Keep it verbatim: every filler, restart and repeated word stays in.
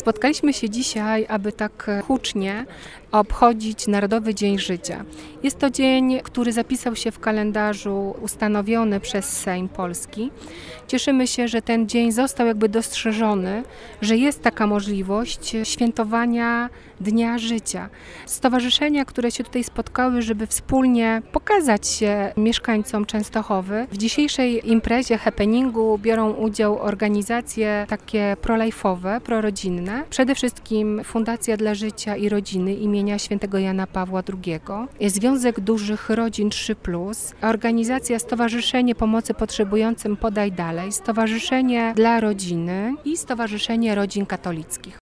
Spotkaliśmy się dzisiaj, aby tak hucznie obchodzić Narodowy Dzień Życia. Jest to dzień, który zapisał się w kalendarzu ustanowiony przez Sejm Polski. Cieszymy się, że ten dzień został jakby dostrzeżony, że jest taka możliwość świętowania Dnia Życia. Stowarzyszenia, które się tutaj spotkały, żeby wspólnie pokazać się mieszkańcom Częstochowy. W dzisiejszej imprezie, happeningu biorą udział organizacje takie prolife'owe, prorodzinne. Przede wszystkim Fundacja dla Życia i Rodziny imienia Świętego Jana Pawła drugiego, Związek Dużych Rodzin trzy plus, organizacja Stowarzyszenie Pomocy Potrzebującym Podaj Dalej, Stowarzyszenie dla Rodziny i Stowarzyszenie Rodzin Katolickich.